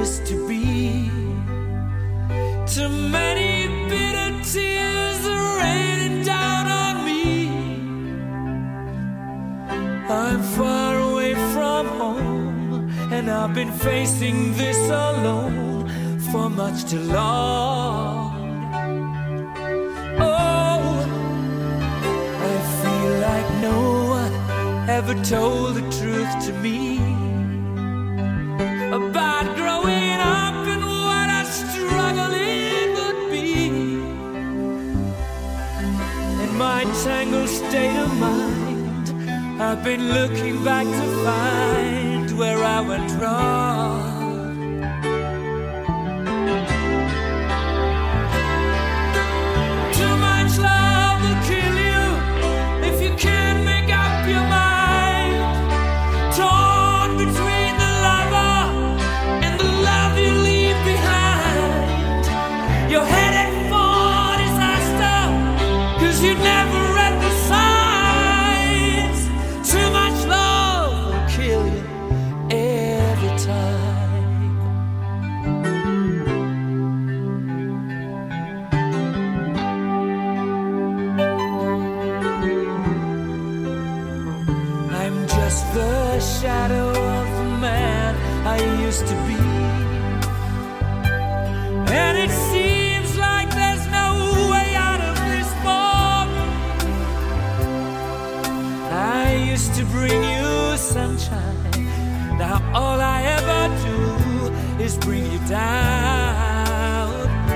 used to be. Too many bitter tears are raining down on me. I'm far away from home, and I've been facing this alone for much too long. Oh, I feel like no one ever told the truth to me about growing up and what a struggle it would be. In my tangled state of mind, I've been looking back to find where I went wrong. Too much love will kill you if you can't make up your mind. Torn between the lover and the love you leave behind. You're headed for disaster, 'cause you never read the signs. Too much love will kill you every time. I'm just the shadow of the man I used to be, and it seems like there's no way out of this moment. I used to bring you sunshine, now all I ever do is bring you down.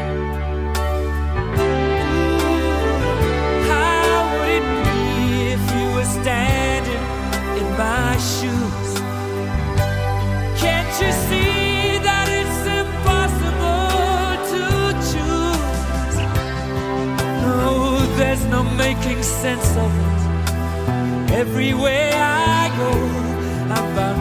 How would it be if you were standing in my shoes? Can't you see that it's impossible to choose? No, there's no making sense of it. Everywhere I go, I'm bound